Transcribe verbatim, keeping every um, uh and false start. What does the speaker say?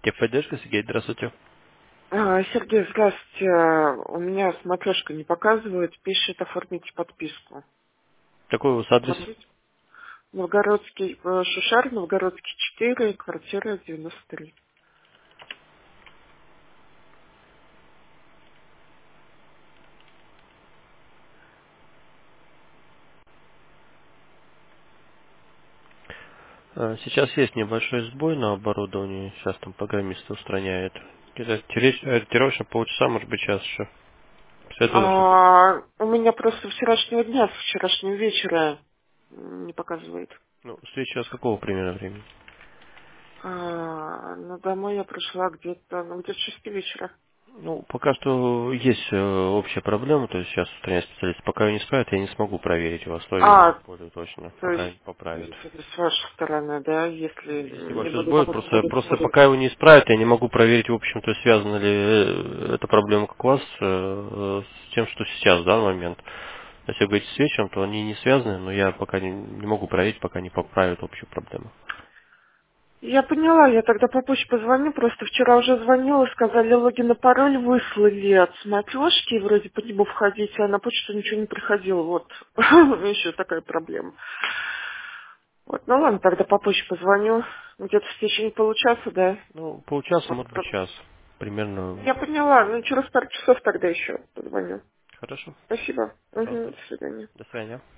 Техподдержка, Сергей, здравствуйте. А, Сергей, здравствуйте. У меня смотрешка не показывает, пишет оформите подписку. Какой у вас адрес? Смотрите. Новгородский, э, Шушар, Новгородский четыре, квартира девяносто три. Э, Сейчас есть небольшой сбой на оборудовании. Сейчас там программисты устраняют. Где-то тере- ориентировочно полчаса, может быть, час еще. Все это должно быть. А, у меня просто вчерашнего дня, с вчерашнего вечера м, не показывает. Ну, с вечера с какого примерно времени? А, ну, домой я пришла где-то, ну, где-то с шести вечера. Ну, пока что есть э, общая проблема, то есть сейчас устраняют специалисты. Пока ее не исправят, я не смогу проверить вас, то есть А, более точно, то пока не есть, поправят. это с вашей стороны, да, Ну, если есть не небольшой буду сбой, работать, просто, буду просто пока его не исправят, я не могу проверить, в общем-то, связана ли э, эта проблема как у вас э, с тем, что сейчас, да, в данный момент. Если вы говорите с вечером, то они не связаны, но я пока не, не могу проверить, пока не поправят общую проблему. Я поняла, я тогда попозже позвоню, просто вчера уже звонила, сказали, логин и пароль выслали от смотрешки, и вроде по нему входить, а на почту ничего не приходило, вот, еще такая проблема. Вот, ну ладно, тогда попозже позвоню, где-то в течение получаса, да, Ну, полчаса, вот, может быть, про- час. Примерно. я поняла, ну через пару часов тогда еще позвоню. Хорошо. Спасибо, угу, Пожалуйста. до свидания. До свидания.